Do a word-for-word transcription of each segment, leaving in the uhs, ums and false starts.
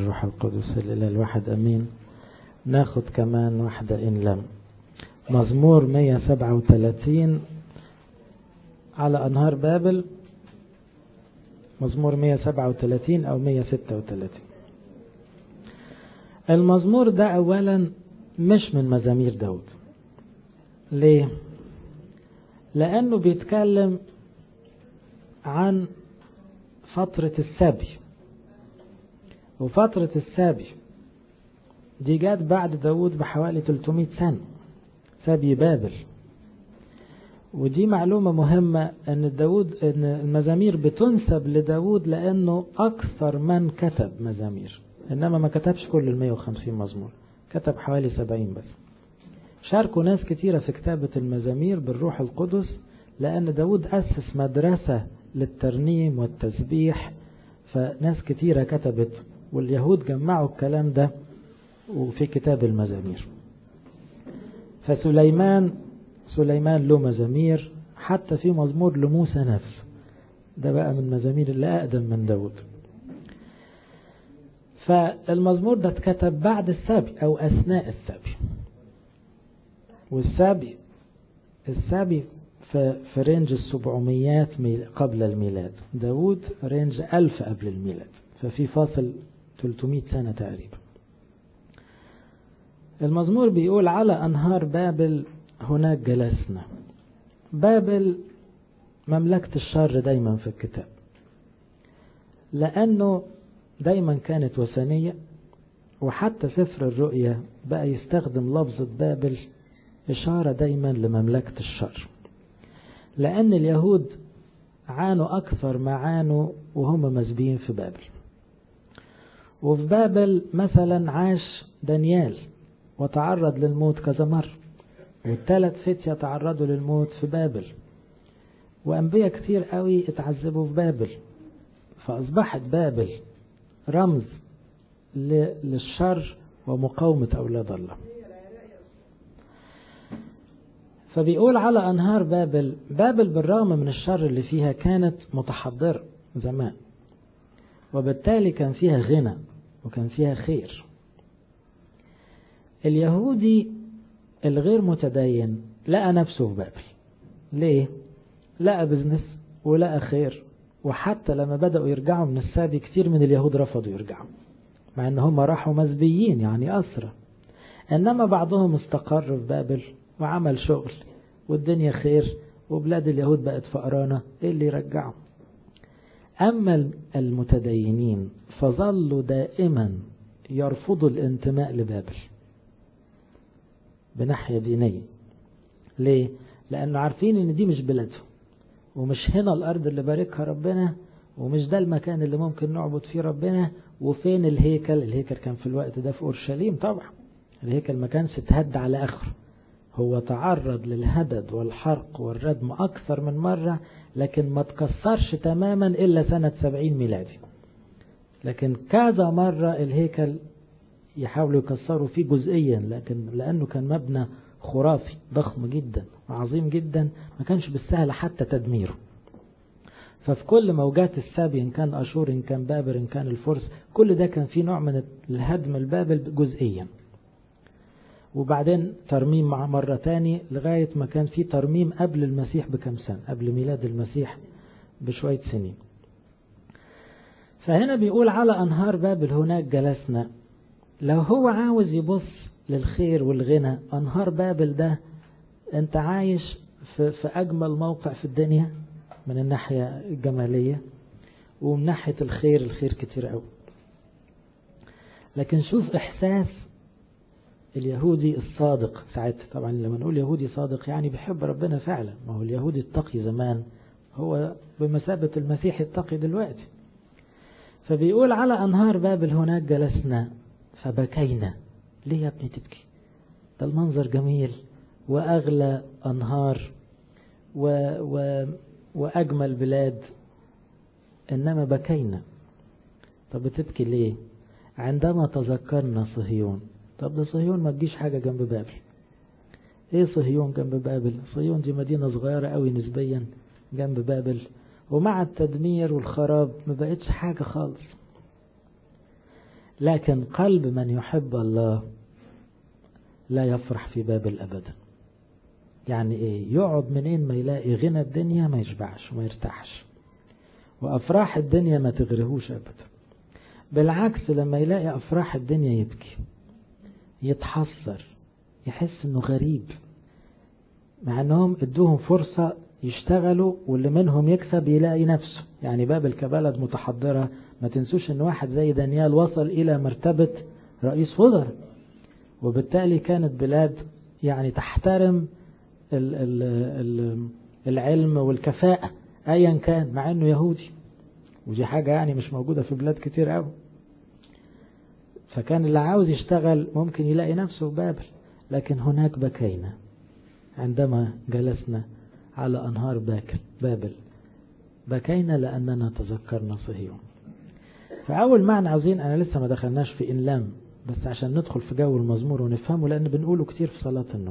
والروح القدس الإله الواحد أمين. ناخد كمان واحدة إن لم. مزمور مية وسبعة وثلاثين على أنهار بابل، مزمور مية وسبعة وثلاثين أو مية وستة وثلاثين. المزمور ده أولا مش من مزامير داود. ليه؟ لأنه بيتكلم عن فترة السبي، وفترة السبي دي جات بعد داود بحوالي ثلاثمائة سنة، سبي بابل. ودي معلومة مهمة ان داود ان المزامير بتنسب لداود لانه اكثر من كتب مزامير، انما ما كتبش كل المية وخمسين مزمور، كتب حوالي سبعين بس. شاركوا ناس كتيرة في كتابة المزامير بالروح القدس، لان داود اسس مدرسة للترنيم والتسبيح، فناس كتيرة كتبت، واليهود جمعوا الكلام ده وفي كتاب المزامير. فسليمان سليمان له مزامير، حتى في مزمور لموسى نفسه، ده بقى من مزامير اللي أقدم من داود. فالمزمور ده اتكتب بعد السبي أو أثناء السبي، والسبي السبي في, في رينج السبعميات قبل الميلاد، داود رينج ألف قبل الميلاد، ففي فاصل ثلاثمائة سنة تقريبا. المزمور بيقول على أنهار بابل هناك جلسنا. بابل مملكة الشر دايما في الكتاب، لأنه دايما كانت وثنية، وحتى سفر الرؤيا بقى يستخدم لفظة بابل إشارة دايما لمملكة الشر، لأن اليهود عانوا أكثر ما عانوا وهم مسبيين في بابل. وفي بابل مثلا عاش دانيال وتعرض للموت كذا مرة، والثلاث فتية تعرضوا للموت في بابل، وأنبياء كتير قوي اتعذبوا في بابل. فأصبحت بابل رمز للشر ومقاومة أولاد الله. فبيقول على أنهار بابل، بابل بالرغم من الشر اللي فيها كانت متحضرة زمان، وبالتالي كان فيها غنى وكان فيها خير. اليهودي الغير متدين لقى نفسه في بابل. ليه؟ لقى بزنس ولقى خير، وحتى لما بدأوا يرجعوا من السبي كتير من اليهود رفضوا يرجعوا، مع ان هم راحوا مسبيين يعني أسرى، انما بعضهم استقر في بابل وعمل شغل والدنيا خير، وبلاد اليهود بقت فقرانة، ايه اللي يرجعهم؟ اما المتدينين فظلوا دائما يرفضوا الانتماء لبابل بناحية دينية. ليه؟ لأنه عارفين ان دي مش بلادهم، ومش هنا الأرض اللي باركها ربنا، ومش ده المكان اللي ممكن نعبد فيه ربنا. وفين الهيكل؟ الهيكل كان في الوقت ده في أورشليم. طبعا الهيكل ما كانش اتهد على آخره، هو تعرض للهدد والحرق والردم أكثر من مرة، لكن ما تكسرش تماما إلا سنة سبعين ميلادي. لكن كذا مرة الهيكل يحاولوا يكسروا فيه جزئيا، لكن لأنه كان مبنى خرافي ضخم جدا وعظيم جدا، ما كانش بالسهل حتى تدميره. ففي كل موجات السبي، إن كان أشور إن كان بابل إن كان الفرس، كل ده كان فيه نوع من الهدم البابل جزئيا، وبعدين ترميم مع مرة تاني، لغاية ما كان فيه ترميم قبل المسيح بكم سنة، قبل ميلاد المسيح بشوية سنين. فهنا بيقول على أنهار بابل هناك جلسنا. لو هو عاوز يبص للخير والغنى، أنهار بابل ده أنت عايش في, في أجمل موقع في الدنيا من الناحية الجمالية، ومن ناحية الخير الخير كتير قوي. لكن شوف إحساس اليهودي الصادق ساعتها. طبعا لما نقول يهودي صادق يعني بيحب ربنا فعلا، ما هو اليهودي التقي زمان هو بمثابة المسيح التقي دلوقتي. فبيقول على أنهار بابل هناك جلسنا فبكينا. ليه يا ابني تبكي؟ ده المنظر جميل وأغلى أنهار و... و... وأجمل بلاد، إنما بكينا. طب بتبكي ليه؟ عندما تذكرنا صهيون. طب ده صهيون ما تجيش حاجة جنب بابل. ايه صهيون جنب بابل؟ صهيون دي مدينة صغيرة قوي نسبيا جنب بابل، ومع التدمير والخراب ما بقتش حاجة خالص. لكن قلب من يحب الله لا يفرح في بابل أبدا. يعني إيه؟ يقعد منين ما يلاقي غنى الدنيا ما يشبعش وما يرتاحش، وأفراح الدنيا ما تغرهوش أبدا. بالعكس لما يلاقي أفراح الدنيا يبكي، يتحسر، يحس إنه غريب، مع إنهم ادوهم فرصة يشتغلوا واللي منهم يكسب يلاقي نفسه. يعني بابل كبلد متحضرة، ما تنسوش إن واحد زي دانيال وصل إلى مرتبة رئيس وزراء، وبالتالي كانت بلاد يعني تحترم ال ال ال العلم والكفاءة أيا كان، مع إنه يهودي، ودي حاجة يعني مش موجودة في بلاد كتير قوي. فكان اللي عاوز يشتغل ممكن يلاقي نفسه في بابل. لكن هناك بكينا عندما جلسنا على أنهار باكل بابل، بكينا لأننا تذكرنا صهيون. فأول معنى عاوزين، أنا لسه ما دخلناش في إنلام، بس عشان ندخل في جو المزمور ونفهمه، لأن بنقوله كتير في صلاة النوم،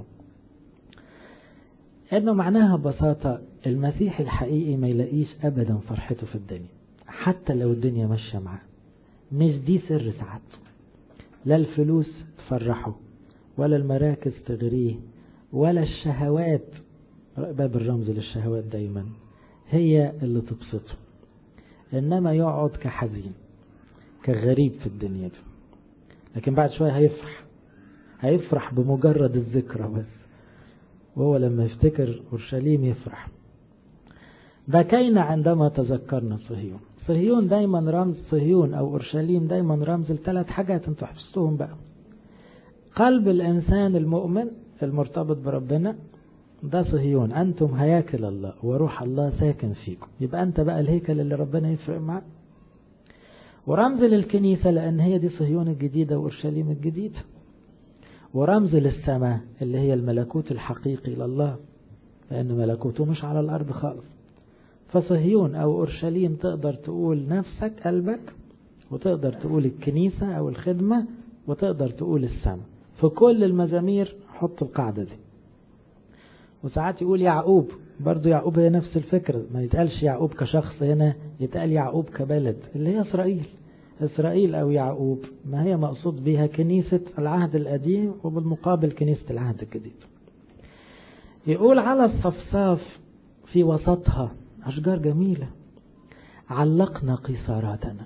إنه معناها ببساطة المسيح الحقيقي ما يلاقيش أبدا فرحته في الدنيا، حتى لو الدنيا ماشية معاه. مش دي سر سعادته، لا الفلوس تفرحه، ولا المراكز تغريه، ولا الشهوات، باب الرمز للشهوات دايما هي اللي تبسطه، إنما يقعد كحزين كغريب في الدنيا دي. لكن بعد شوية هيفرح، هيفرح بمجرد الذكرى بس، وهو لما يفتكر أورشليم يفرح. بكينا عندما تذكرنا صهيون. صهيون دايما رمز، صهيون أو أورشليم دايما رمز لثلاث حاجات انتوا حفظتوهم بقى. قلب الإنسان المؤمن المرتبط بربنا ده صهيون، أنتم هياكل الله وروح الله ساكن فيكم، يبقى أنت بقى الهيكل اللي ربنا يفرق معك. ورمز للكنيسة لأن هي دي صهيون الجديدة وأورشليم الجديدة. ورمز للسماء اللي هي الملكوت الحقيقي لله، لأن ملكوته مش على الأرض خالص. فصهيون أو أورشليم تقدر تقول نفسك قلبك، وتقدر تقول الكنيسة أو الخدمة، وتقدر تقول السماء. في كل المزامير حط القاعدة دي. وساعات يقول يعقوب، برضو يعقوب هي نفس الفكرة، ما يتقالش يعقوب كشخص هنا، يتقال يعقوب كبلد اللي هي إسرائيل. إسرائيل أو يعقوب ما هي مقصود بها كنيسة العهد القديم، وبالمقابل كنيسة العهد الجديد. يقول على الصفصاف في وسطها أشجار جميلة علقنا قيصاراتنا.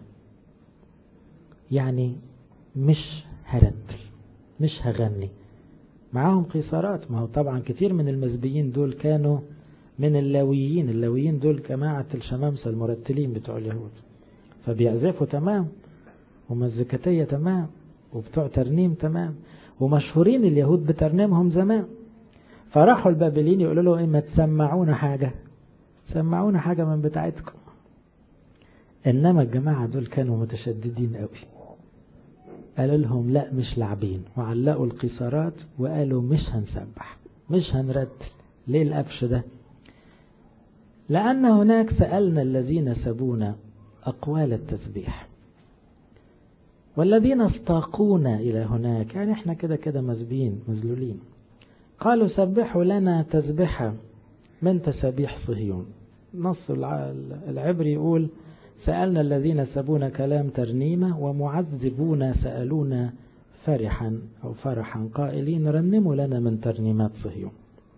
يعني مش هرتل، مش هغني، معاهم قيصارات. ما هو طبعا كتير من المزبيين دول كانوا من اللاويين. اللاويين دول جماعة الشمامسة المرتلين بتوع اليهود، فبيعزفوا تمام، ومزيكتية تمام، وبتوع ترنيم تمام، ومشهورين اليهود بترنيمهم زمان. فراحوا البابليين يقولوا له إما تسمعونا حاجة، سمعونا حاجة من بتاعتكم. إنما الجماعة دول كانوا متشددين قوي، قالوا لهم لا مش لاعبين، وعلقوا القيصارات وقالوا مش هنسبح، مش هنرتل. ليه القفش ده؟ لأن هناك سألنا الذين سبونا أقوال التسبيح، والذين استاقونا إلى هناك، يعني احنا كده كده مزبين مزلولين، قالوا سبحوا لنا تسبحة من تسبيح صهيون. نص العبري يقول سألنا الذين سبونا كلام ترنيمة، ومعذبون سألونا فرحا أو فرحا قائلين رنموا لنا من ترنيمات صهيون.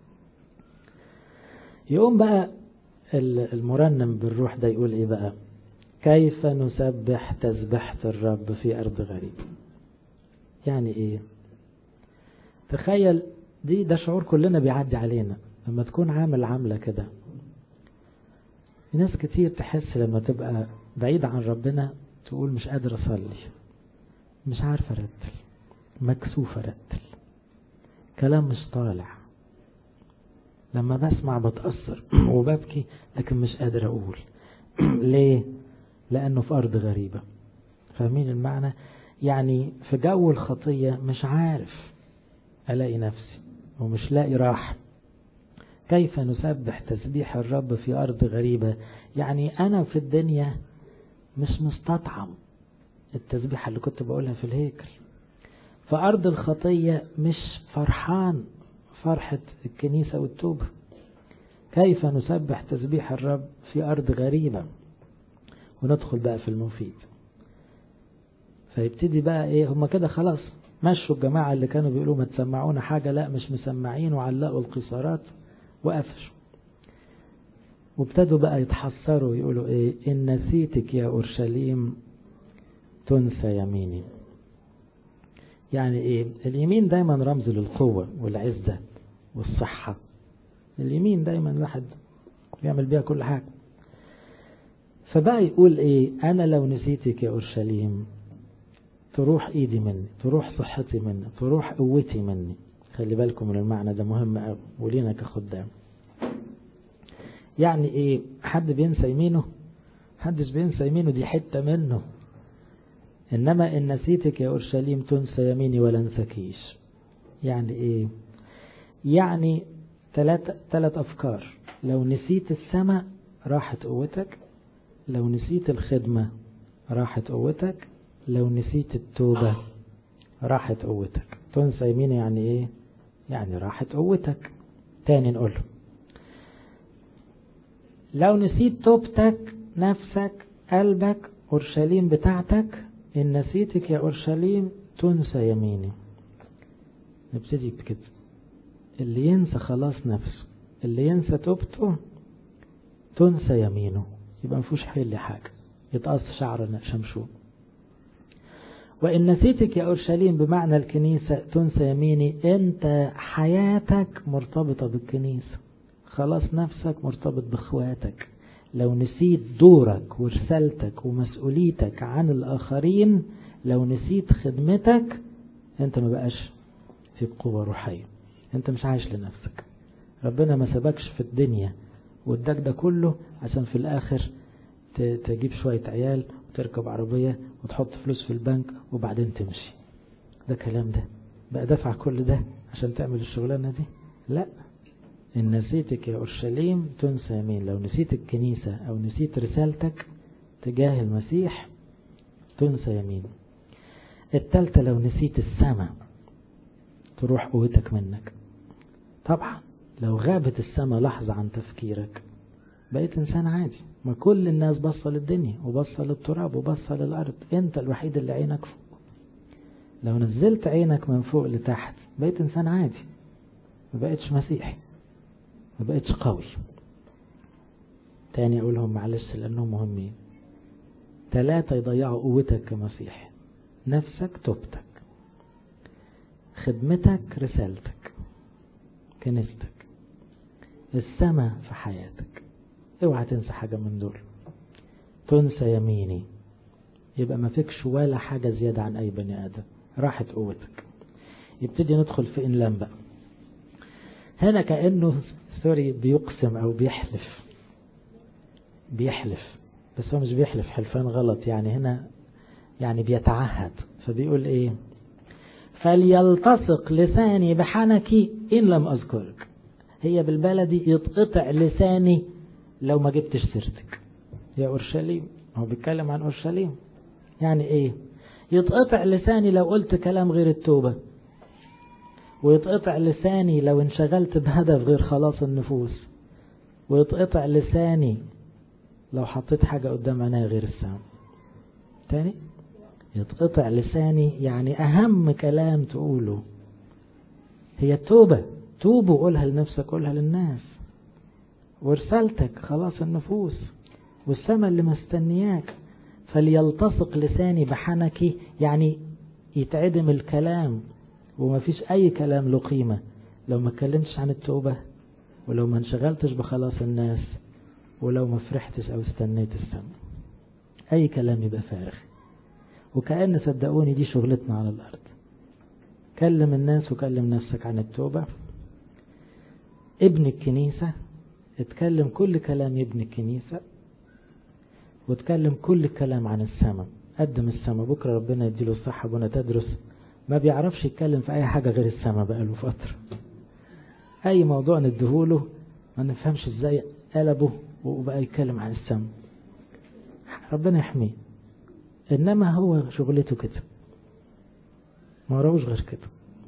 يقوم بقى المرنم بالروح ده يقول ايه بقى؟ كيف نسبح تسبحة الرب في أرض غريب. يعني ايه؟ تخيل دي ده شعور كلنا بيعدي علينا لما تكون عامل عاملة كده. ناس كتير تحس لما تبقى بعيد عن ربنا تقول مش قادر أصلي، مش عارف أرتل، مكسوف أرتل، كلام مش طالع، لما بسمع بتأثر وببكي لكن مش قادر أقول. ليه؟ لأنه في أرض غريبة. فاهمين المعنى؟ يعني في جو الخطية مش عارف ألاقي نفسي ومش لاقي راحة. كيف نسبح تسبيح الرب في أرض غريبة؟ يعني أنا في الدنيا مش مستطعم التسبيح اللي كنت بقولها في الهيكل. في أرض الخطية مش فرحان فرحة الكنيسة والتوبة. كيف نسبح تسبيح الرب في أرض غريبة؟ وندخل بقى في المفيد. فيبتدي بقى ايه، هم كده خلاص مشوا الجماعة اللي كانوا بيقولوا ما تسمعونا حاجة، لا مش مسمعين، وعلقوا القيصارات وقفشوا. وابتدوا بقى يتحسروا يقولوا ايه، إن نسيتك يا أورشليم تنسى يميني. يعني ايه، اليمين دايما رمز للقوة والعزة والصحة. اليمين دايما الواحد بيعمل بيها كل حاجة. فبقى يقول ايه، انا لو نسيتك يا أورشليم تروح ايدي مني، تروح صحتي مني، تروح قوتي مني. خلي بالكم من المعنى ده مهم قوي ولينا كخدام. يعني ايه، حد بينسى يمينه؟ حدش بينسى يمينه، دي حتة منه. انما ان نسيتك يا أورشليم تنسى يميني ولا انسكيش. يعني ايه، يعني ثلاث ثلاث افكار. لو نسيت السماء راحت قوتك، لو نسيت الخدمة راحت قوتك، لو نسيت التوبة راحت قوتك. تنسى يميني يعني ايه، يعني راحت قوتك. تاني نقول، لو نسيت توبتك، نفسك، قلبك، أورشليم بتاعتك، إن نسيتك يا أورشليم تنسى يميني. نبتدي بكده، اللي ينسى خلاص نفسه، اللي ينسى توبته تنسى يمينه، يبقى مفوش حيل لحاجة، يتقص شعر شمشون. وإن نسيتك يا أورشليم بمعنى الكنيسة تنسى يميني، أنت حياتك مرتبطة بالكنيسة، خلاص نفسك مرتبط بإخواتك. لو نسيت دورك ورسالتك ومسؤوليتك عن الآخرين، لو نسيت خدمتك، أنت ما بقاش في قوة روحية، أنت مش عايش لنفسك. ربنا ما سبكش في الدنيا واداك ده كله عشان في الآخر تجيب شوية عيال وتركب عربية وتحط فلوس في البنك وبعدين تمشي. ده كلام ده بقى دفع كل ده عشان تعمل الشغلانة دي؟ لا. إن نسيتك يا أورشليم تنسى يمين، لو نسيت الكنيسة أو نسيت رسالتك تجاه المسيح تنسى يمين. التالتة، لو نسيت السماء تروح قوتك منك. طبعا لو غابت السماء لحظة عن تفكيرك بقيت إنسان عادي، ما كل الناس بصة للدنيا وبصة للتراب وبصة للأرض، أنت الوحيد اللي عينك فوق. لو نزلت عينك من فوق لتحت بقيت إنسان عادي، ما بقيتش مسيحي، ما بقيتش قوي. تاني أقولهم معلش لأنهم مهمين. ثلاثة يضيعوا قوتك كمسيح: نفسك، توبتك، خدمتك، رسالتك، كنيستك، السماء في حياتك. اوعى تنسى حاجة من دول. تنسى يميني يبقى ما فيكش ولا حاجة زيادة عن أي بني آدم، راحت قوتك. يبتدي ندخل في إنلام بقى. هنا كأنه سوري بيقسم أو بيحلف بيحلف بس هو مش بيحلف حلفان غلط، يعني هنا يعني بيتعهد. فبيقول إيه، فليلتصق لساني بحنكي إن لم أذكرك. هي بالبلدي يتقطع لساني لو ما جبتش سيرتك يا أورشليم. هو بيتكلم عن أورشليم. يعني إيه، يتقطع لساني لو قلت كلام غير التوبة، ويتقطع لساني لو انشغلت بهدف غير خلاص النفوس، ويتقطع لساني لو حطيت حاجة قدام عيني غير السماء. تاني، يتقطع لساني يعني أهم كلام تقوله هي التوبة. توبوا، قولها لنفسك، قولها للناس، ورسالتك خلاص النفوس، والسماء اللي مستنياك. فليلتصق لساني بحنكي يعني يتعدم الكلام، وما فيش أي كلام له قيمة لو ما اتكلمتش عن التوبة، ولو ما انشغلتش بخلاص الناس، ولو ما فرحتش أو استنيت السماء. أي كلام يبقى فارغ. وكأن صدقوني دي شغلتنا على الأرض. كلم الناس وكلم نفسك عن التوبة. ابن الكنيسة اتكلم كل كلام ابن الكنيسة، واتكلم كل الكلام عن السماء. قدم السماء. بكرة ربنا يديله الصحة بنا تدرس ما بيعرفش يتكلم في أي حاجة غير السماء بقاله فترة. أي موضوع ندهوله ما نفهمش ازاي قلبه وبقى يتكلم عن السماء. ربنا يحميه. إنما هو شغلته كده، ما وراهوش غير كده.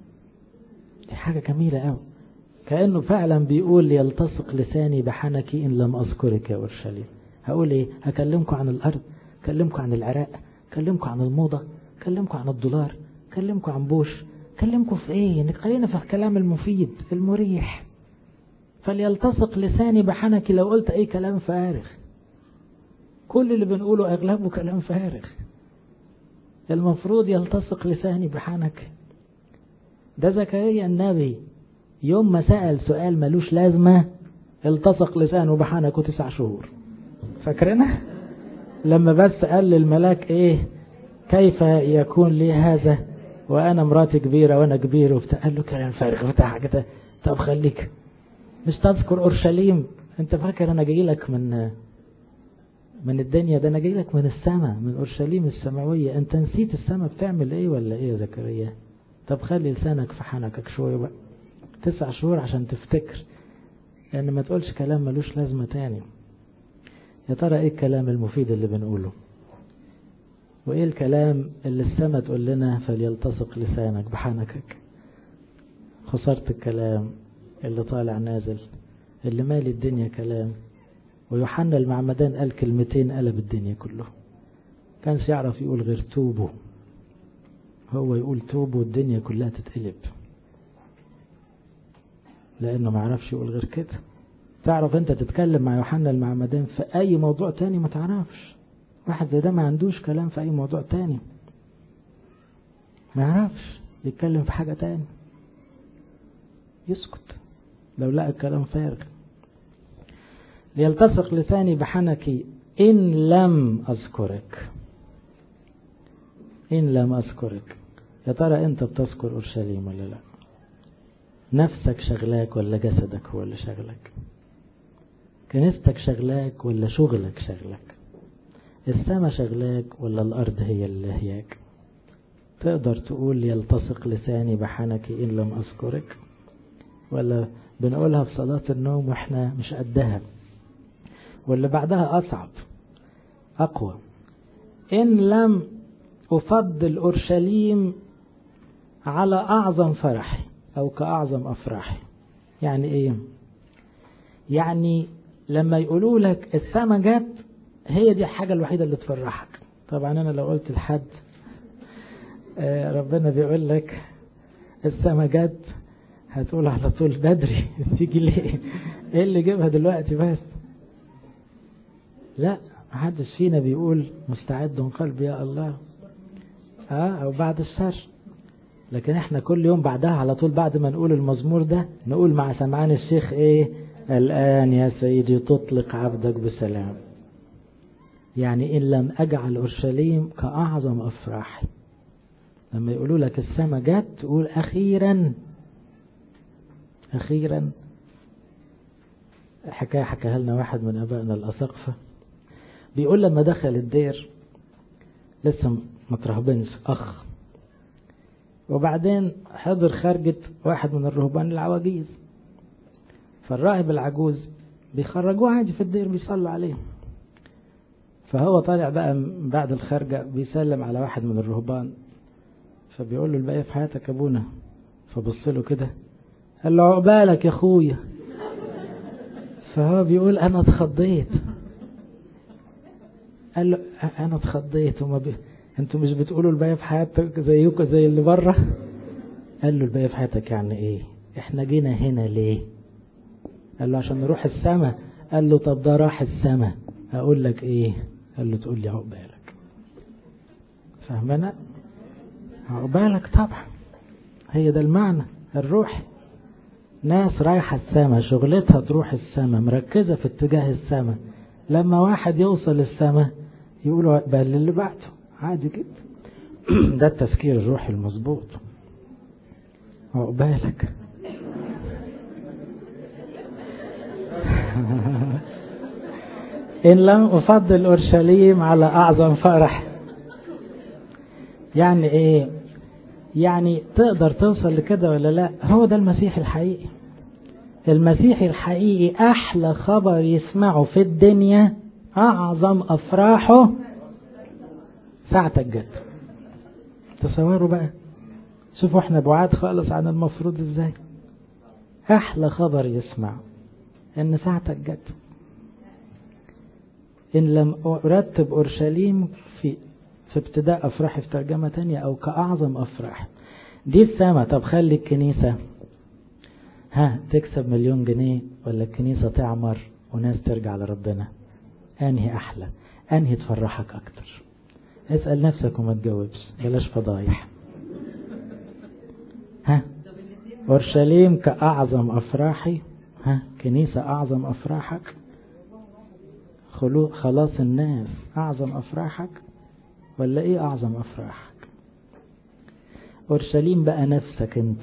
دي حاجة جميلة قوي. كأنه فعلا بيقول يلتصق لساني بحنكي إن لم أذكرك يا أورشليم. هقول إيه؟ هكلمكم عن الأرض، هكلمكم عن العراق، هكلمكم عن الموضة، كلمكم عن الدولار، كلمكم عن بوش، كلمكم في ايه؟ انك خلينا في الكلام المفيد المريح. فليلتصق لساني بحنكي. لو قلت اي كلام فارغ، كل اللي بنقوله اغلبه كلام فارغ. المفروض يلتصق لساني بحنكي. ده زكريا النبي يوم ما سأل سؤال ملوش لازمة التصق لسانه بحنكه تسع شهور. فاكرنا لما بس قال للملاك ايه؟ كيف يكون لي هذا وانا مراتي كبيرة وانا كبير وبتاع؟ قال له كلام فارغ بتاع كده. طب خليك مش تذكر اورشليم؟ انت فاكر انا جاي لك من من الدنيا؟ ده انا جاي لك من السماء، من اورشليم السماوية. انت نسيت السماء بتعمل ايه ولا ايه يا زكريا؟ طب خلي لسانك في حنكك شوية بقى، تسع شهور عشان تفتكر، لان ما تقولش كلام ملوش لازمة تاني. يا ترى ايه الكلام المفيد اللي بنقوله؟ وايه الكلام اللي السماء تقول لنا فليلتصق لسانك بحنكك؟ خسرت الكلام اللي طالع نازل اللي مالي الدنيا كلام. ويوحنا المعمدان قال كلمتين قلب الدنيا كله. كانش يعرف يقول غير توبوا. هو يقول توبوا والدنيا كلها تتقلب، لانه ما عرفش يقول غير كده. تعرف انت تتكلم مع يوحنا المعمدان في اي موضوع تاني؟ ما تعرفش. واحد زي ده ما عندوش كلام في اي موضوع تاني، ما يعرفش يتكلم في حاجة تاني، يسكت لو لقى الكلام فارغ. ليلتصق لساني بحنكي إن لم أذكرك. إن لم أذكرك. يا ترى أنت بتذكر أورشليم ولا لا؟ نفسك شغلاك ولا جسدك هو اللي شغلك؟ كنيستك شغلاك ولا شغلك شغلك؟ السماء شغلاك ولا الأرض هي اللي هياك؟ تقدر تقول يلتصق لساني بحنكي إن لم أذكرك؟ ولا بنقولها في صلاة النوم وإحنا مش قدها؟ واللي بعدها أصعب أقوى. إن لم أفضل أورشليم على أعظم فرحي أو كأعظم أفراحي. يعني إيه؟ يعني لما يقولوا لك السما جت هي دي الحاجة الوحيدة اللي تفرحك. طبعا أنا لو قلت لحد ربنا بيقول لك السما جت هتقول على طول بدري تيجي ليه؟ إيه اللي جابها دلوقتي بس؟ لا، محدش فينا بيقول مستعد قلبي يا الله اه او بعد الشر. لكن احنا كل يوم بعدها على طول بعد ما نقول المزمور ده نقول مع سمعان الشيخ ايه؟ الآن يا سيدي تطلق عبدك بسلام. يعني إن لم أجعل أورشليم كأعظم أفراحي. لما يقولوا لك السما جت تقول أخيرا أخيرا. حكاية حكاها لنا واحد من أبائنا الأساقفة، بيقول لما دخل الدير لسه مترهبنش أخ، وبعدين حضر خارجة واحد من الرهبان العواجيز، فالراهب العجوز بيخرجوه عادي في الدير بيصلوا عليه. فهو طالع بقى بعد الخارجة بيسلم على واحد من الرهبان، فبيقول له الباقي في حياتك ابونا؟ فبص له كده قال له عقبالك يا اخويا. فهو بيقول انا اتخضيت. قال له انا اتخضيت، وما بي... انتوا مش بتقولوا الباقي في حياتك زيكم زي اللي بره؟ قال له الباقي في حياتك يعني ايه؟ احنا جينا هنا ليه؟ قال له عشان نروح السماء. قال له طب ده راح السماء اقول لك ايه؟ قال له تقول لي عقبالك. فاهمنا؟ عقبالك طبعا، هي ده المعنى الروح. ناس رايحة السماء شغلتها تروح السماء مركزة في اتجاه السماء. لما واحد يوصل السماء يقولوا عقبال اللي بعده عادي جدا. ده التفكير الروحي المظبوط. عقبالك. إن لم أفضل أورشليم على أعظم فرح. يعني إيه؟ يعني تقدر توصل لكده ولا لا؟ هو ده المسيح الحقيقي. المسيح الحقيقي أحلى خبر يسمعه في الدنيا، أعظم أفراحه ساعتك جت. تصوروا بقى، شوفوا احنا بعاد خالص عن المفروض ازاي. أحلى خبر يسمع إن ساعتك جت. إن لم أرتب أورشليم في في ابتداء أفراحي في ترجمة تانية، أو كأعظم أفراح. دي السما. طب خلي الكنيسة ها تكسب مليون جنيه ولا الكنيسة تعمر وناس ترجع لربنا؟ أنهي أحلى؟ أنهي تفرحك أكتر؟ اسأل نفسك وما تجاوبش، بلاش فضايح. ها أورشليم كأعظم أفراحي، ها كنيسة أعظم أفراحك، خلو خلاص الناس أعظم أفراحك، ولا إيه أعظم أفراحك؟ أورشليم بقى نفسك أنت،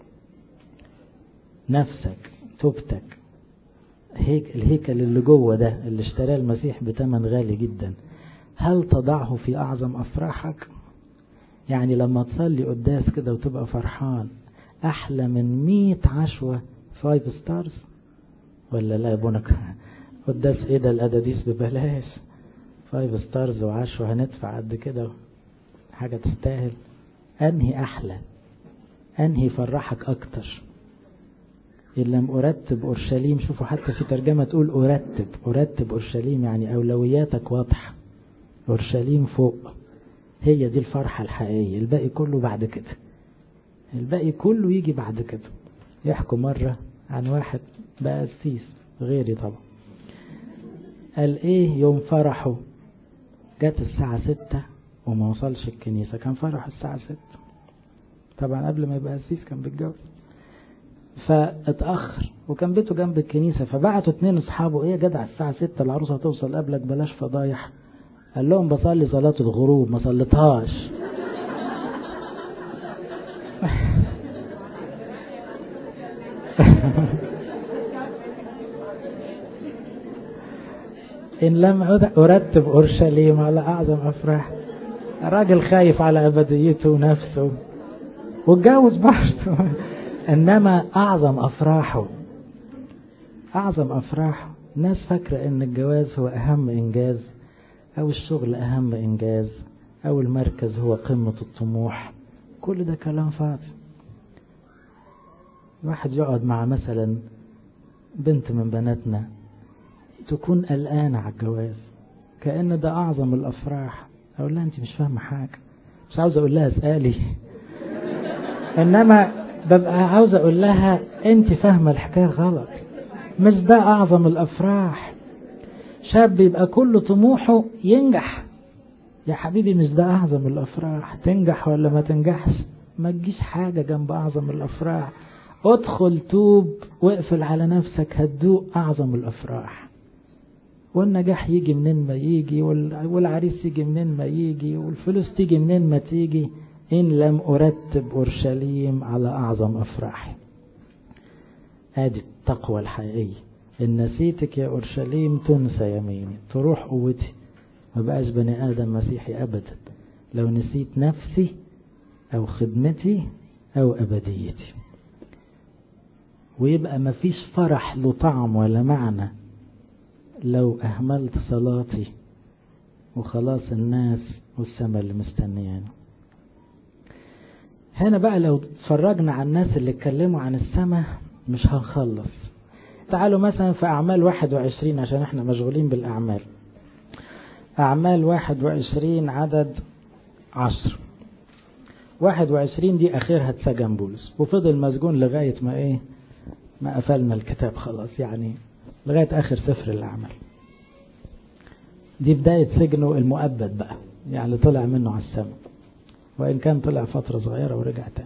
نفسك توبتك، هيك الهيكل اللي جوه ده اللي اشتراه المسيح بثمن غالي جدا، هل تضعه في أعظم أفراحك؟ يعني لما تصلي قداس كده وتبقى فرحان أحلى من مئة عشوة فايف ستارز، ولا لا بونك قداس ايه ده الأداديس ببلاش، فايف ستارز وعشوة هندفع قد كده، حاجة تستاهل. أنهي أحلى؟ أنهي فرحك أكتر؟ إن لم أرتب أورشليم، شوفوا حتى في ترجمة تقول أرتب أرتب أورشليم، يعني أولوياتك واضحة، أورشليم فوق، هي دي الفرحة الحقيقية. الباقي كله بعد كده، الباقي كله يجي بعد كده. يحكوا مرة عن واحد بقى قسيس غيري طبعا، قال ايه يوم فرحه جات الساعة ستة وما وصلش الكنيسة، كان فرح الساعة ستة طبعا قبل ما يبقى قسيس كان بيتجوز، فاتأخر وكان بيته جنب الكنيسة، فبعتوا اتنين اصحابه، ايه يا جدع الساعة ستة العروسة هتوصل قبلك بلاش فضايح. قال لهم بصلي صلاة الغروب ما صليتهاش. إن لم أرتب أورشليم على أعظم أفراح. الراجل خايف على أبديته ونفسه واتجوز برضه. إنما أعظم أفراحه، أعظم أفراحه، الناس فاكرة إن الجواز هو أهم إنجاز، أو الشغل أهم إنجاز، أو المركز هو قمة الطموح. كل ده كلام فاضي. واحد يقعد مع مثلا بنت من بناتنا تكون قلقانة على الجواز كأن ده أعظم الأفراح، أقول لها أنت مش فاهمة حاجة، مش عاوز أقول لها اسألي، إنما ببقى عاوز أقول لها أنت فاهمة الحكاية غلط، مش ده أعظم الأفراح. شاب يبقى كل طموحه ينجح، يا حبيبي مش ده أعظم الأفراح. تنجح ولا ما تنجحش ما تجيش حاجة جنب أعظم الأفراح. ادخل توب واقفل على نفسك هتدوق أعظم الأفراح. والنجاح يجي منين ما يجي، والعريس يجي منين ما يجي، والفلوس تيجي منين ما تيجي، إن لم أرتب أورشليم على أعظم أفراحي. هذه التقوى الحقيقية. إن نسيتك يا أورشليم تنسى يميني، تروح قوتي، ما بقاش بني آدم مسيحي أبدا لو نسيت نفسي أو خدمتي أو أبديتي. ويبقى ما فيش فرح له طعم ولا معنى لو أهملت صلاتي وخلاص الناس والسماء اللي مستنيانه. هنا بقى لو تفرجنا على الناس اللي اتكلموا عن السماء مش هنخلص. تعالوا مثلا في أعمال واحد وعشرين عشان احنا مشغولين بالأعمال. أعمال واحد وعشرين عدد عشر. واحد وعشرين دي أخيرها اتسجن بولس وفضل مسجون لغاية ما إيه ما قفلنا الكتاب خلاص، يعني لغاية آخر سفر الأعمال. دي بداية سجنه المؤبد بقى، يعني طلع منه على السماء، وإن كان طلع فترة صغيرة ورجع تاني.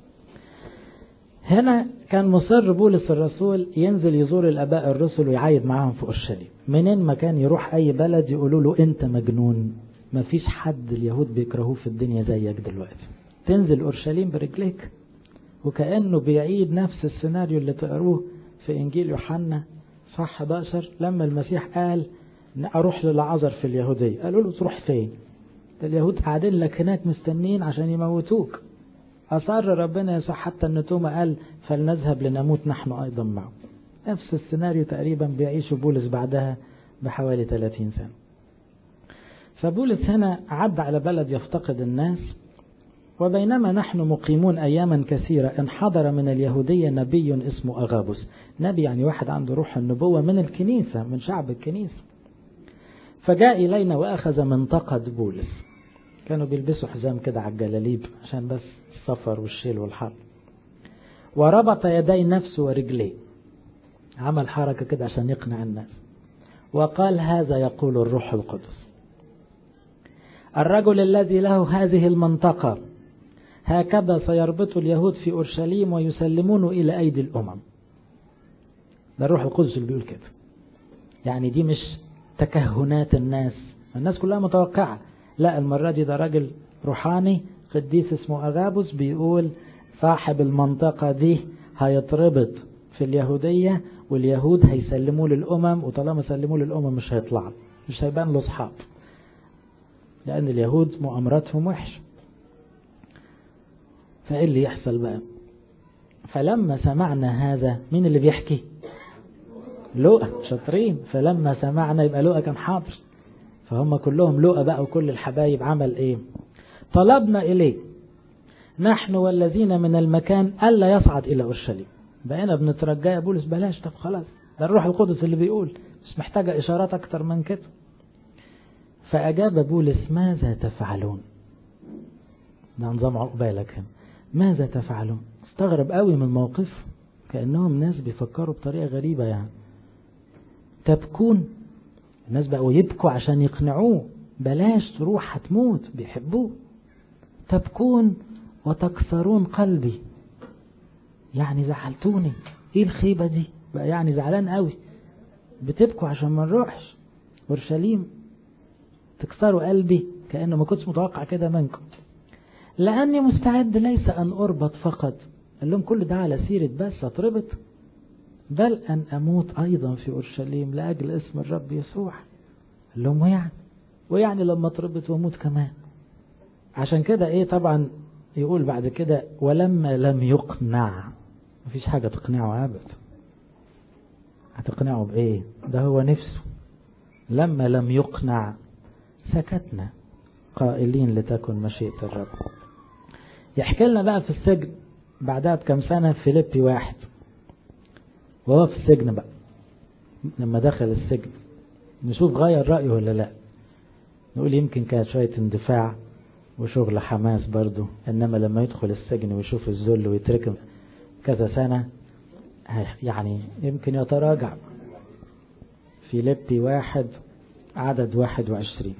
هنا كان مصر بولس الرسول ينزل يزور الآباء الرسل ويعايد معاهم في أورشليم. منين ما كان يروح أي بلد يقولوا له أنت مجنون، ما فيش حد اليهود بيكرهوه في الدنيا زيك دلوقتي، تنزل أورشليم برجليك. وكأنه بيعيد نفس السيناريو اللي تقروه في إنجيل يوحنا صح إحدى عشر لما المسيح قال أروح للعذر في اليهودية. قالوا له تروح فين؟ اليهود قاعدين لك هناك مستنين عشان يموتوك. أصر ربنا يسوع حتى أن توما قال فلنذهب لنموت نحن أيضا معه. نفس السيناريو تقريبا بيعيشه بولس بعدها بحوالي ثلاثين سنة. فبولس هنا عد على بلد يفتقد الناس. وبينما نحن مقيمون أياما كثيرة انحضر من اليهودية نبي اسمه أغابوس. نبي يعني واحد عنده روح النبوة من الكنيسة، من شعب الكنيسة. فجاء إلينا وأخذ منطقة بولس كانوا بيلبسوا حزام كده على الجلاليب عشان بس السفر والشيل والحر. وربط يدي نفسه ورجليه، عمل حركة كده عشان يقنع الناس، وقال هذا يقول الروح القدس: الرجل الذي له هذه المنطقة هكذا سيربط اليهود في أورشليم ويسلمونه إلى أيدي الأمم. ده الروح القدس اللي بيقول كده. يعني دي مش تكهنات الناس، الناس كلها متوقعة، لا، المرة دي ده راجل روحاني قديس اسمه أغابوس بيقول صاحب المنطقة دي هيتربط في اليهودية، واليهود هيسلموه للأمم، وطالما سلموه للأمم مش هيطلع، مش هيبان له أصحاب، لأن اليهود مؤامراتهم وحش. فإيه اللي يحصل بقى؟ فلما سمعنا هذا، مين اللي بيحكي؟ لوقا، شاطرين. فلما سمعنا، يبقى لوقا كان حاضر، فهم كلهم لوقا بقى وكل الحبايب. عمل ايه؟ طلبنا إليه نحن والذين من المكان ألا يصعد إلى أورشليم. بقينا بنترجى يا بولس بلاش، طب خلاص، ده الروح القدس اللي بيقول، مش محتاجة إشارات أكتر من كده. فأجاب بولس: ماذا تفعلون؟ ده نظام عقبالك هنا، ماذا تفعلون؟ استغرب قوي من موقف، كأنهم ناس بيفكروا بطريقة غريبة. يعني تبكون؟ الناس بقوا يبكوا عشان يقنعوه بلاش تروح هتموت، بيحبوه. تبكون وتكسرون قلبي، يعني زعلتوني. ايه الخيبة دي بقى؟ يعني زعلان قوي، بتبكوا عشان ما نروحش أورشليم، تكسروا قلبي، كأنه ما كنتش متوقع كده منكم. لأني مستعد ليس أن أربط فقط، قال لهم كل ده على سيرة بس أتربط، بل أن أموت أيضا في أورشليم لأجل اسم الرب يسوع. قال لهم ويعني ويعني لما تربط وموت كمان. عشان كده ايه طبعا يقول بعد كده: ولما لم يقنع. مفيش حاجة تقنعه أبدا، هتقنعه بإيه؟ ده هو نفسه. لما لم يقنع سكتنا قائلين لتكن مشيئة الرب. يحكي لنا بقى في السجن بعدها بكم سنة، في فيليبي واحد، وهو في السجن بقى، لما دخل السجن نشوف غير رأيه ولا لا. نقول يمكن كانت شوية اندفاع وشغل حماس برضو، انما لما يدخل السجن ويشوف الذل ويتركم كذا سنة يعني يمكن يتراجع. فيليبي واحد عدد واحد وعشرين: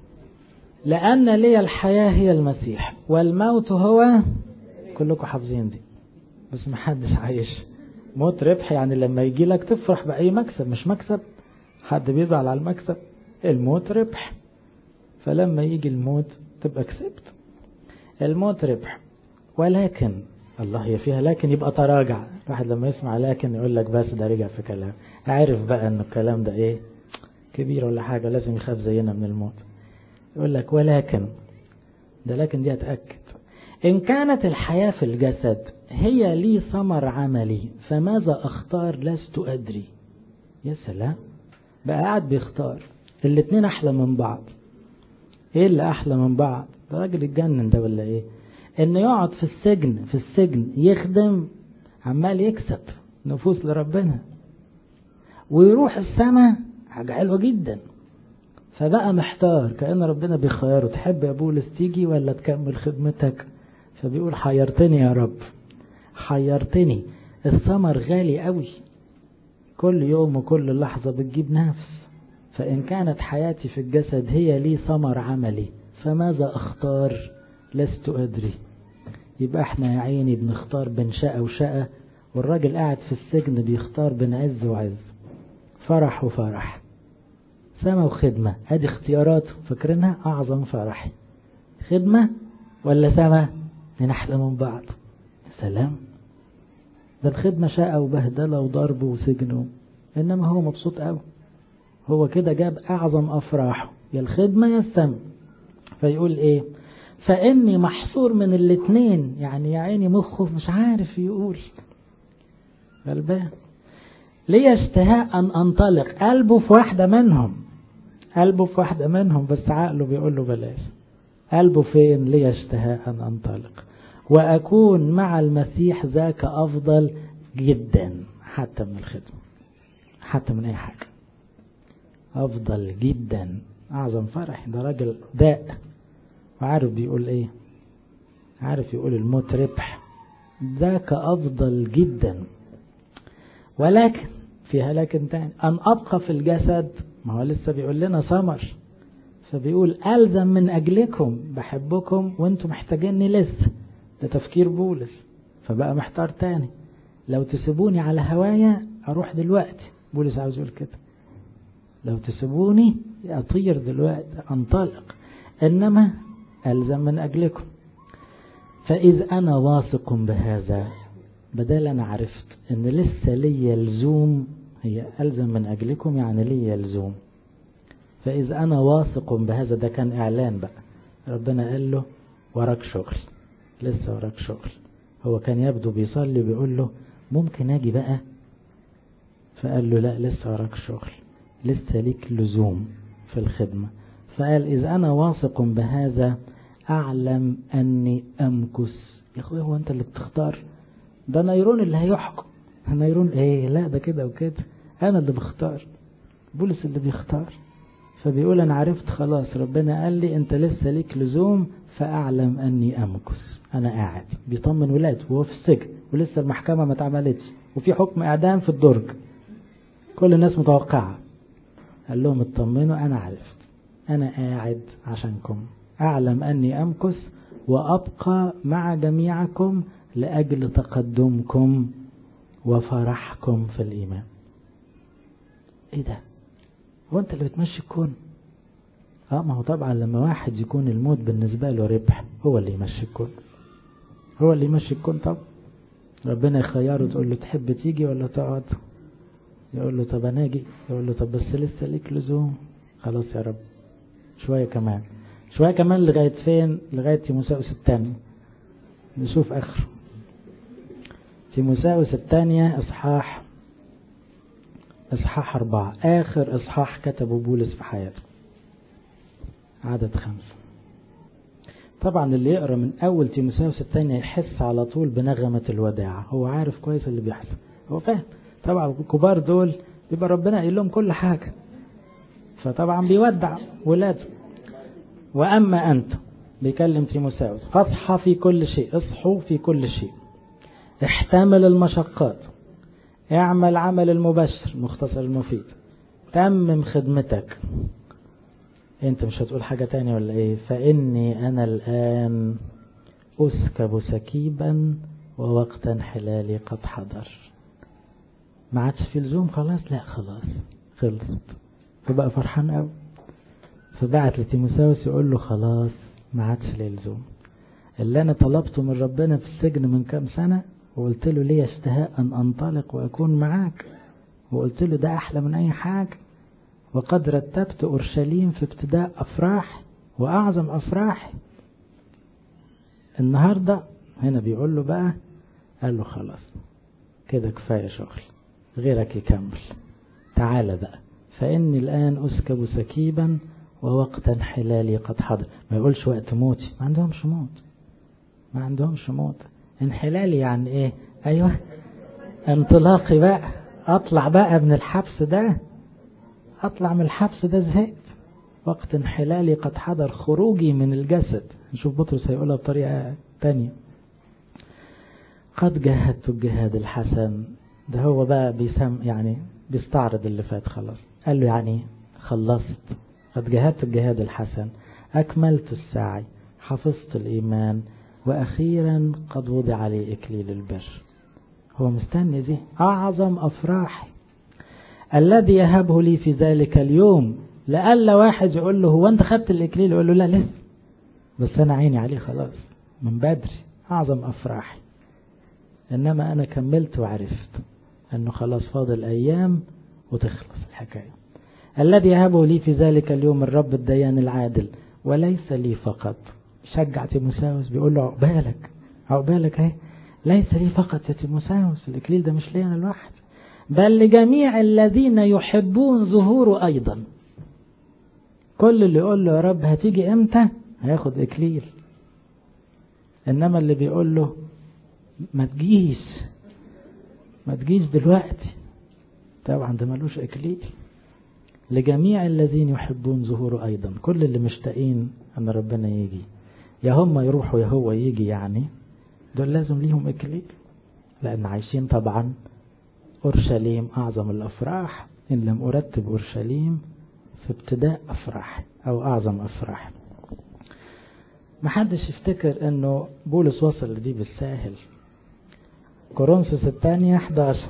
لأن لي الحياة هي المسيح والموت هو، كلكم حافظين دي بس محدش عايش. موت ربح، يعني لما يجي لك تفرح بأي مكسب، مش مكسب حد بيزعل على المكسب، الموت ربح. فلما يجي الموت تبقى كسبت. الموت ربح، ولكن الله هي فيها لكن، يبقى تراجع. واحد لما يسمع لكن يقول لك بس ده رجع في كلام، عارف بقى ان الكلام ده ايه كبير ولا حاجة، لازم يخاف زينا من الموت. يقول لك ولكن، ده لكن دي اتأكد، إن كانت الحياة في الجسد هي لي ثمر عملي فماذا أختار لست أدري. يا سلام، بقى قاعد بيختار. الاتنين أحلى من بعض. إيه اللي أحلى من بعض؟ ده راجل يتجنن ده ولا إيه؟ إنه يقعد في السجن في السجن يخدم، عمال يكسب نفوس لربنا، ويروح السماء، حاجة حلوة جدا. فبقى محتار، كأن ربنا بيخيره: تحب يا بولس تيجي ولا تكمل خدمتك؟ فبيقول حيرتني يا رب، حيرتني. الثمر غالي قوي، كل يوم وكل لحظة بتجيب نفس. فإن كانت حياتي في الجسد هي لي ثمر عملي فماذا أختار لست أدري. يبقى احنا يا عيني بنختار بين شقة وشقة، والراجل قاعد في السجن بيختار بين عز وعز، فرح وفرح، سما وخدمة. هذه اختيارات فاكرينها أعظم فرح، خدمة ولا سما؟ من أحلى من بعض. سلام، ده الخدمة شقة وبهدلة وضرب وسجن، إنما هو مبسوط قوي. هو كده جاب أعظم أفراحه، يا الخدمة يا السما. فيقول إيه؟ فإني محصور من الاتنين. يعني يا عيني مخه مش عارف يقول، غلبان. ليه اشتهاء أن أنطلق، قلبه في واحدة منهم، قلبه في واحدة منهم بس عقله بيقول له بلاش. قلبه فين؟ ليه اشتهاء أن أنطلق وأكون مع المسيح، ذاك أفضل جدا حتى من الخدمة، حتى من أي حاجة. أفضل جدا، أعظم فرح. ده راجل داء وعارف بيقول ايه؟ عارف يقول الموت ربح، ذاك أفضل جدا. ولكن فيها لكن تاني، أن أبقى في الجسد، ما هو لسه بيقول لنا ثمر، فبيقول ألزم من أجلكم، بحبكم وانتم محتاجيني لسه. ده تفكير بولس، فبقى محتار تاني. لو تسيبوني على هوايا أروح دلوقتي، بولس عاوز يقول كده، لو تسيبوني أطير دلوقتي أنطلق، إنما ألزم من أجلكم. فإذ أنا واثق بهذا، بدل أنا عرفت إن لسه لي لزوم، هي ألزم من أجلكم يعني لي لزوم. فإذ أنا واثق بهذا، ده كان إعلان بقى، ربنا قال له وراك شغل، لسه وراك شغل. هو كان يبدو بيصلي بيقول له ممكن أجي بقى، فقال له لا، لسه وراك شغل، لسه ليك لزوم في الخدمة. فقال إذ أنا واثق بهذا أعلم أني أمكث. يا أخوي هو أنت اللي بتختار؟ ده نيرون اللي هيحكم. نيرون إيه؟ لا ده كده وكده، أنا اللي بختار، بولس اللي بيختار. فبيقول أنا عرفت خلاص، ربنا قال لي أنت لسه ليك لزوم، فأعلم أني أمكث. أنا قاعد بيطمن ولاده وهو في السجن، ولسه المحكمة ما اتعملتش، وفي حكم إعدام في الدرج، كل الناس متوقعة. قال لهم اطمنوا، أنا عرفت، أنا قاعد عشانكم، أعلم أني أمكث وأبقى مع جميعكم لأجل تقدمكم وفرحكم في الإيمان. إيه ده؟ هو أنت اللي بتمشي الكون؟ آه ما هو طبعا لما واحد يكون الموت بالنسبة له ربح، هو اللي يمشي الكون، هو اللي يمشي الكون. طب ربنا يخيره، تقول له تحب تيجي ولا تقعد؟ يقول له طب أنا أجي، يقول له طب بس لسه ليك لزوم. خلاص يا رب شوية كمان، شوية كمان لغاية فين؟ لغاية تيموثاوس الثانية، نشوف آخره. تيموثاوس الثانية إصحاح إصحاح أربعة، آخر إصحاح كتبه بولس في حياته، عدد خمسة. طبعا اللي يقرأ من أول تيموثاوس الثانية يحس على طول بنغمة الوداع، هو عارف كويس اللي بيحصل، هو فاهم. طبعا الكبار دول يبقى ربنا قايل لهم كل حاجة، فطبعا بيودع ولاده. وأما أنت، بيكلم تيموثاوس، فاصحى في كل شيء، اصحوا في كل شيء، احتمل المشقات، اعمل عمل المبشر، مختصر المفيد، تمم خدمتك. انت مش هتقول حاجة تانية ولا ايه؟ فإني أنا الآن أسكب سكيبا ووقت انحلالي قد حضر. ما عادش في لزوم خلاص، لا خلاص خلصت. فبقى فرحان قوي، فبعت لتيموثاوس يقول له خلاص ما عادش لي لزوم. اللي انا طلبته من ربنا في السجن من كام سنة، وقلت له لي اشتهاء ان انطلق واكون معاك، وقلت له ده احلى من اي حاجة، وقد رتبت اورشليم في ابتداء افراح واعظم افراح. النهاردة هنا بيقول له بقى، قال له خلاص كده كفاية شغل، غيرك يكمل، تعال بقى. فإني الآن أسكب سكيبا ووقت انحلالي قد حضر. ما يقولش وقت موتي، ما عندهمش موت، ما عندهمش موت. انحلالي يعني ايه؟ ايوه انطلاقي بقى، اطلع بقى من الحبس ده، اطلع من الحبس ده، زهقت. وقت انحلالي قد حضر، خروجي من الجسد. نشوف بطرس هيقولها بطريقة تانية، قد جاهدت الجهاد الحسن. ده هو بقى بيسم يعني بيستعرض اللي فات خلاص. قال له يعني خلصت، قد جاهدت الجهاد الحسن، أكملت السعي، حفظت الإيمان، وأخيرا قد وضع لي إكليل البر. هو مستني دي أعظم أفراح الذي يهبه لي في ذلك اليوم. لألا واحد يقول له هو أنت خدت الإكليل، يقول له لا لسه، بس أنا عيني عليه خلاص من بدري، أعظم أفراح. إنما أنا كملت وعرفت أنه خلاص فاضل أيام وتخلص الحكاية. الذي يهبه لي في ذلك اليوم الرب الديان العادل، وليس لي فقط. شجع تيموثاوس بيقول له عقبالك عقبالك اهي، ليس لي فقط يا تيموثاوس، الإكليل ده مش لي أنا الواحد، بل لجميع الذين يحبون ظهوره أيضا. كل اللي يقول له يا رب هتيجي امتى هياخد إكليل. إنما اللي بيقول له ما تجيش ما تجيش دلوقتي، طبعا ده ملوش إكليل. لجميع الذين يحبون ظهوره أيضا، كل اللي مشتاقين أن ربنا يجي. يا هم يروحوا يا هو يجي، يعني دول لازم ليهم إكليل، لأن عايشين طبعا أورشليم أعظم الأفراح، إن لم أرتب أورشليم في ابتداء أفراح أو أعظم أفراح. محدش يفتكر أنه بولس وصل لدي بالساهل. كورنثوس الثانية احد عشر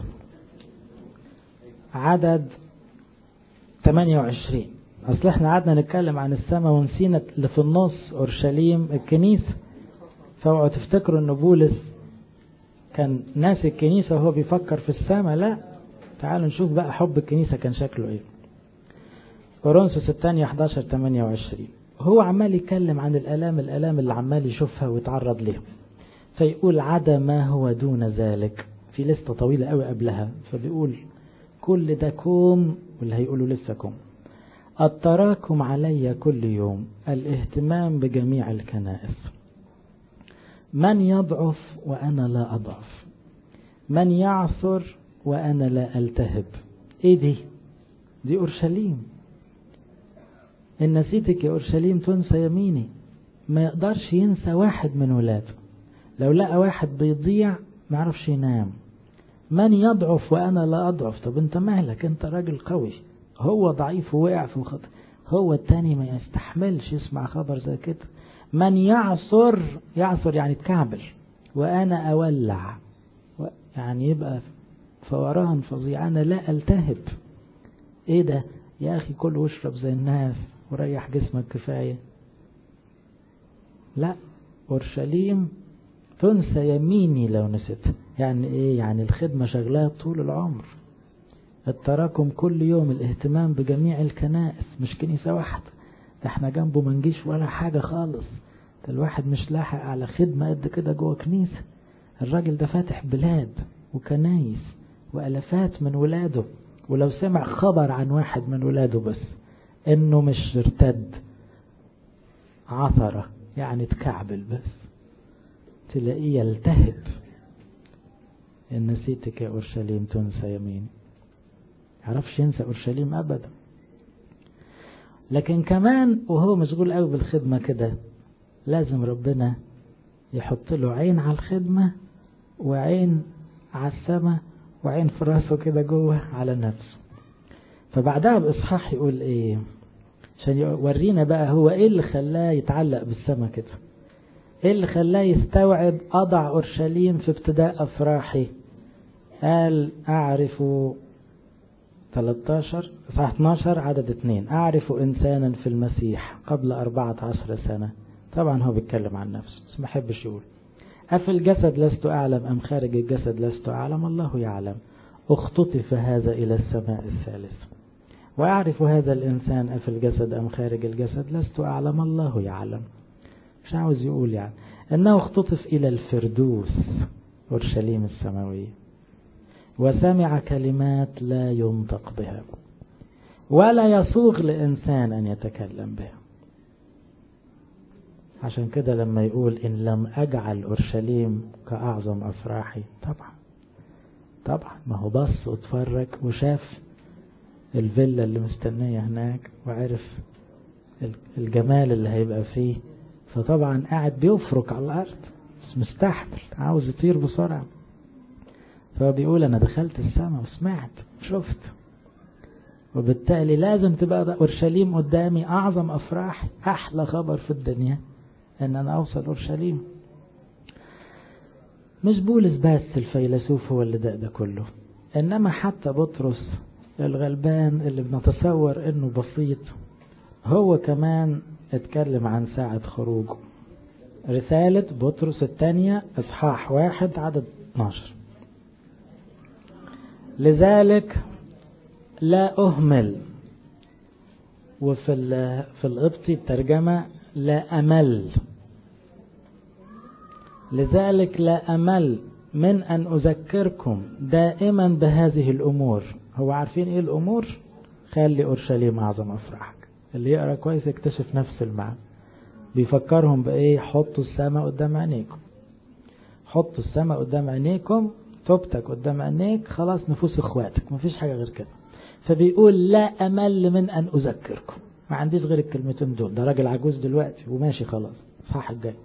عدد ثمانية وعشرين. أصل احنا قعدنا نتكلم عن السماء ونسينا اللي في النص أورشليم الكنيسة، فاوعوا تفتكروا أن بولس كان ناسي الكنيسة وهو بيفكر في السماء، لا. تعالوا نشوف بقى حب الكنيسة كان شكله ايه. كورنثوس الثانية احد عشر ثمانية وعشرين، هو عمال يتكلم عن الآلام الآلام اللي عمال يشوفها ويتعرض لها، فيقول عدا ما هو دون ذلك، في لستة طويلة قوي قبلها، فبيقول كل ده كوم، واللي هيقولوا لسه كوم، التراكم علي كل يوم، الاهتمام بجميع الكنائس، من يضعف وأنا لا أضعف، من يعثر وأنا لا ألتهب. ايه دي؟ دي أورشليم. إن نسيتك يا أورشليم تنسى يميني. ما يقدرش ينسى واحد من ولاده، لو لقى واحد بيضيع ما يعرفش ينام. من يضعف وأنا لا أضعف. طب انت مالك؟ انت راجل قوي، هو ضعيف ووقع في الخطر، هو التاني ما يستحملش يسمع خبر زي كده. من يعصر، يعصر يعني تكعبل، وأنا أولع، يعني يبقى فوران فظيع، أنا لا ألتهب. ايه ده يا أخي؟ كل واشرب زي الناس وريح جسمك كفاية. لا، أورشليم تنسى يميني لو نسيت. يعني ايه؟ يعني الخدمة شغلها طول العمر، التراكم كل يوم، الاهتمام بجميع الكنائس، مش كنيسة واحدة، احنا جنبه منجيش ولا حاجة خالص. الواحد مش لاحق على خدمة قد كده جوه كنيسة. الراجل ده فاتح بلاد وكنايس وألفات من ولاده، ولو سمع خبر عن واحد من ولاده بس انه مش ارتد، عثرة يعني تكعبل، بس تلاقيه يلتهب. إن نسيتك يا أورشليم تنسى يمين. يعرفش ينسى أورشليم أبدا. لكن كمان وهو مشغول قوي بالخدمة كده، لازم ربنا يحط له عين على الخدمة وعين على السماء وعين في راسه كده جوه على نفسه. فبعدها بإصحاح يقول ايه عشان يورينا بقى هو ايه اللي خلاه يتعلق بالسماء كده، ايه اللي خلاه يستوعب أضع أورشليم في ابتداء أفراحي. قال أعرف ثلاثة عشر صح اثناشر عدد اثنين، أعرف إنسانا في المسيح قبل أربعة عشر سنة. طبعا هو بيتكلم عن نفسه بس ما حبش يقول. أفي الجسد لست أعلم أم خارج الجسد لست أعلم؟ الله يعلم. اختطف هذا إلى السماء الثالث. وأعرف هذا الإنسان أفي الجسد أم خارج الجسد لست أعلم، الله يعلم. مش عاوز يقول يعني أنه اختطف إلى الفردوس، أورشليم السماوية، وسمع كلمات لا ينطق بها ولا يصوغ لإنسان أن يتكلم بها. عشان كده لما يقول إن لم أجعل أورشليم كأعظم أفراحي، طبعا طبعا ما هو بص واتفرج وشاف الفيلا اللي مستنية هناك وعرف الجمال اللي هيبقى فيه، فطبعا قاعد بيفرك على الأرض بس مستحمل، عاوز يطير بسرعة. فبيقول أنا دخلت السماء وسمعت شفت، وبالتالي لازم تبقى أورشليم قدامي أعظم أفراح. أحلى خبر في الدنيا أن أنا أوصل أورشليم. مش بولس بس الفيلسوف هو اللي ده ده كله، إنما حتى بطرس الغلبان اللي بنتصور إنه بسيط هو كمان اتكلم عن ساعة خروجه. رسالة بطرس الثانية إصحاح واحد عدد اثناشر، لذلك لا أهمل، وفي في القبطي الترجمة لا أمل، لذلك لا أمل من أن أذكركم دائما بهذه الأمور. هو عارفين إيه الأمور؟ خلي أورشليم أعظم أفراحك. اللي يقرأ كويس يكتشف نفس المعنى. بيفكرهم بإيه؟ حطوا السماء قدام عينيكم، حطوا السماء قدام عينيكم، توبتك قدام عينيك، خلاص نفوس اخواتك، مفيش حاجة غير كده. فبيقول لا أمل من أن أذكركم. ما عنديش غير الكلمتين دول. ده راجل عجوز دلوقتي وماشي خلاص، صح الجاي.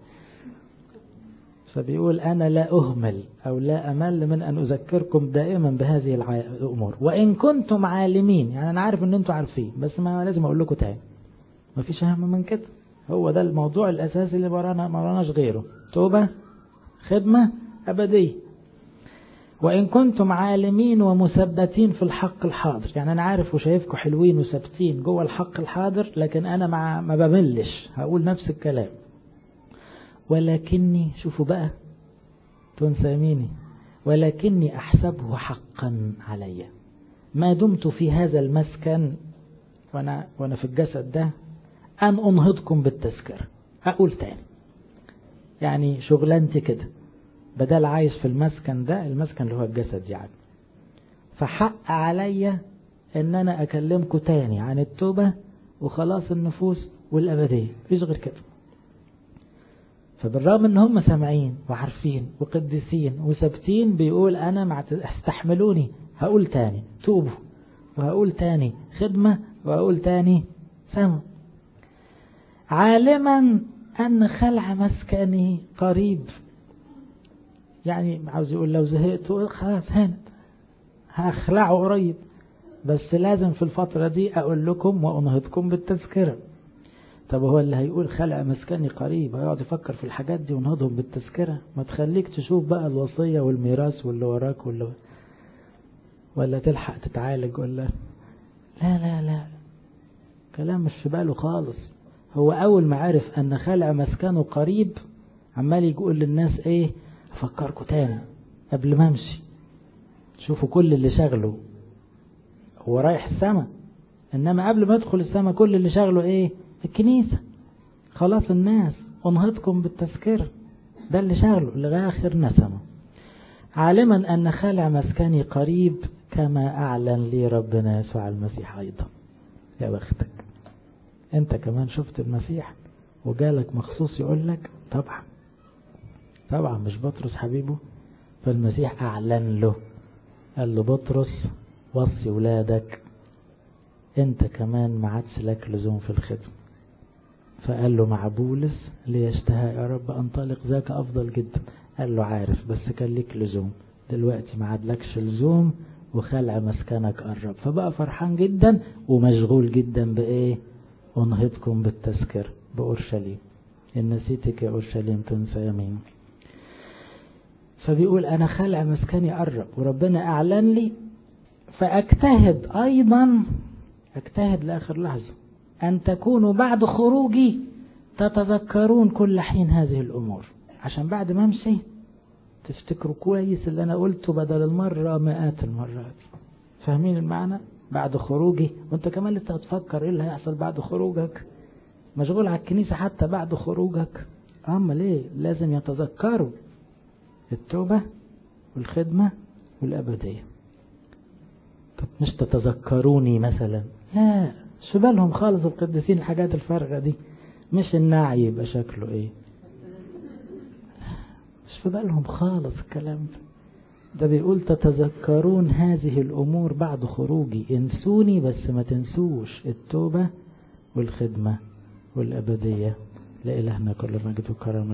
فبيقول أنا لا أهمل أو لا أمل من أن أذكركم دائما بهذه الأمور وإن كنتم عالمين. يعني أنا عارف أن أنتم عارفين بس ما لازم أقول لكم تاني. ما فيش أهم من كده. هو ده الموضوع الأساسي اللي برانا ما براناش غيره. توبة، خدمة، أبدية. وإن كنتم عالمين ومثبتين في الحق الحاضر. يعني أنا عارف وشايفكم حلوين وثابتين جوه الحق الحاضر لكن أنا مع ما بملش هقول نفس الكلام. ولكني شوفوا بقى تنسى يميني ولكني أحسبه حقا علي ما دمت في هذا المسكن وأنا, وأنا في الجسد ده أن أنهضكم بالتذكر. أقول تاني يعني شغلانتي كده بدل عايش في المسكن ده المسكن اللي هو الجسد يعني فحق علي ان انا اكلمكم تاني عن التوبة وخلاص النفوس والابدية مفيش غير كده. فبالرغم ان هم سامعين وعارفين وقديسين وثابتين بيقول انا مع استحملوني هقول تاني توبوا وهقول تاني خدمة وهقول تاني سمع عالما ان خلع مسكني قريب. يعني عاوز يقول لو زهقت خلاص هانت هخلعه قريب بس لازم في الفترة دي اقول لكم وانهضكم بالتذكرة. طب هو اللي هيقول خلع مسكني قريب هيقعد يفكر في الحاجات دي ونهضهم بالتذكرة؟ ما تخليك تشوف بقى الوصية والميراث واللي وراك واللي ولا تلحق تتعالج ولا لا لا لا كلام مش في باله خالص. هو اول ما عرف ان خلع مسكنه قريب عمال يقول للناس ايه افكركم تاني قبل ما امشي. شوفوا كل اللي شغله هو رايح السماء انما قبل ما يدخل السماء كل اللي شغله ايه الكنيسة. خلاص الناس انهضكم بالتذكرة ده اللي شغله لغاية آخر نسمة. عالما أن خلع مسكني قريب كما أعلن لي ربنا يسوع المسيح أيضا. يا بختك أنت كمان شفت المسيح وجالك مخصوص يقول لك طبعا طبعا مش بطرس حبيبه. فالمسيح أعلن له قال له بطرس وصي ولادك أنت كمان ما عادش لك لزوم في الخدمة. فقال له مع بولس ليشتهى يا رب أنطلق ذاك أفضل جدا. قال له عارف بس كان لك لزوم دلوقتي ما عادلكش لزوم وخلع مسكنك قرب. فبقى فرحان جدا ومشغول جدا بإيه أنهضكم بالتذكر بأورشليم إن نسيتك يا أورشليم تنسى يمين. فبيقول أنا خلع مسكني قرب وربنا أعلن لي فأجتهد أيضا أجتهد لآخر لحظة أن تكونوا بعد خروجي تتذكرون كل حين هذه الأمور عشان بعد ما امشي تفتكروا كويس اللي أنا قلته بدل المرة مئات المرات. فاهمين المعنى؟ بعد خروجي وانت كمان لسه هتفكر ايه اللي هيحصل بعد خروجك مشغول على الكنيسة حتى بعد خروجك. أما ليه لازم يتذكروا التوبة والخدمة والأبدية. طب مش تتذكروني مثلا لا شو بالهم خالص القديسين الحاجات الفارغة دي. مش النعي يبقى شكله ايه مش في بالهم خالص الكلام ده. ده بيقول تتذكرون هذه الأمور بعد خروجي. انسوني بس ما تنسوش التوبة والخدمة والأبدية. لإلهنا كل مجد وكرم.